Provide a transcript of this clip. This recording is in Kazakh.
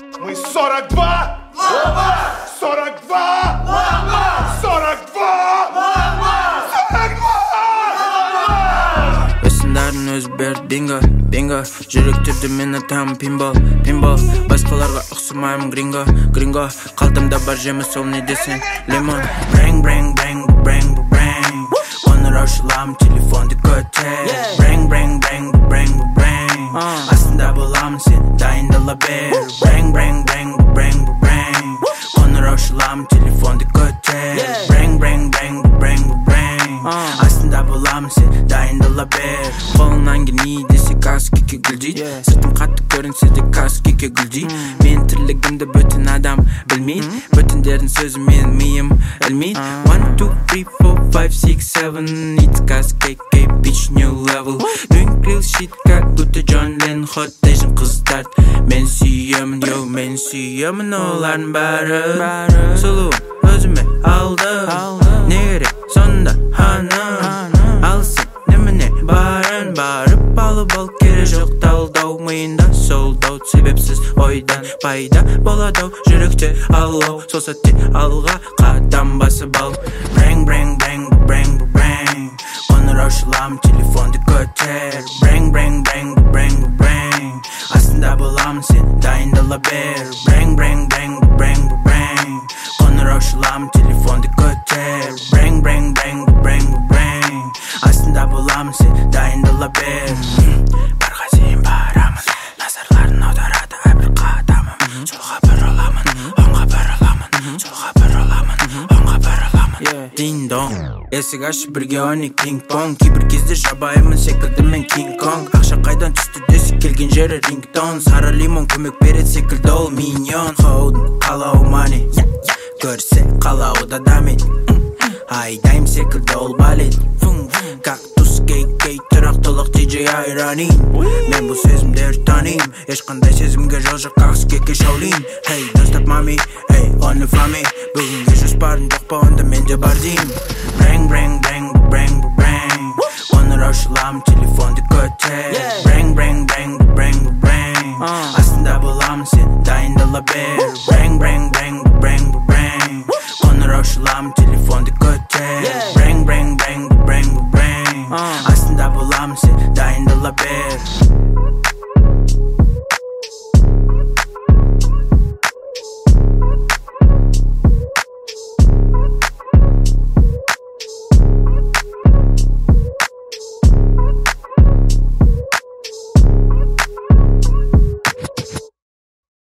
Мы 42! Лама! 42! Лама! 42! Лама! 42! Өсіндәрін өз бер бинго, бинго. Жүректерді мен атам пинбол, пинбол. Басқаларға ұқсамаймын гринго, гринго. Қалтамда бар жемі сол не десең лимон. Брэнг, брэнг, брэнг, брэнг, брэнг. Қоныр аушылам телефонды көтер. Брэнг, брэнг, брэнг, брэнг, брэнг. Астында боламын сен дайындала бер. Брэнг, брэнг, брэнг, брэнг, брэнг. Қоныр аушылам телефонды көтер. Брэнг, брэнг, брэнг, брэнг, брэнг. Астында боламын сен дайындала бер. Қолынан келмей десе каскеке гүлдейді. Сыртым қатты көрінсе де каскеке гүлдейді. Мен тірлігімді бүтін адам білмейді. Бүтіндердің сөзі мен миым ілмейді. 1, 2, 3, 4, 5, 6, 7. It's каскеке, bitch, new level. Doing real shit, как будто Джон Ленн. Hot Asian қыздар. Мен сүйемін, йоу, мен сүйемін. Олардың бәрі сұлу өзіме алды. Не керек сонда ханым? Алсын немене барын барып алып ал кере жоқ талдау. Миында солдау себепсіз ойдан пайда болады жүректе алау. Сол сәтте алға қадам басып ал. Брэнг, брэнг, брэнг, брэнг, брэнг. Қоныр аушылам телефонды көтер. Брэнг, брэнг, брэнг, брэнг, брэнг. Астында боламын сен дайындала бер. Брэнг, брэнг, брэнг, брэнг, брэнг. Қоныр аушылам телефонды көтер. Брэнг, брэнг, брэнг, брэнг, брэнг. Астында боламын сен дайындала бер. Барға дейін барамын, назарларын аударады әрбір қадамым. Солға бұрыламын, оңға бұрыламын. Солға бұрыламын, оңға бұрыламын. Дин-дон, есік ашып бірге ойнайық пинг-понг. Кейбір кезде жабайымын секілді мен кинг-конг. Ақша қайдан түсті десек келген жері рингтон. Сары лимон көмек береді секілді ол миньон. Хоудың қалауы мани, көрсе қалауы да дамит. Айдайым секілді ол балет. Кактус кей-кей тұрақтылық DJ айранин. Мен бұл сезімдерді таним. Ешқандай сезімге жол жоқ каскеке шаулин. Hey, don't stop mommy, hey, only for me. Бүгінге жоспарын жоқ па онда менде бар дейм. Брэнг, брэнг, брэнг, брэнг, брэнг. Қоныр аушылам телефонды көтер. Брэнг, брэнг, брэнг, брэнг, брэнг. Астында боламын сен дайындала бер. Брэнг, брэнг, брэнг, брэнг, брэнг. Қоныр аушылам телефонды көтер. Брэнг, брэнг, брэнг, брэнг, брэнг. Астында боламын сен дайындала бер.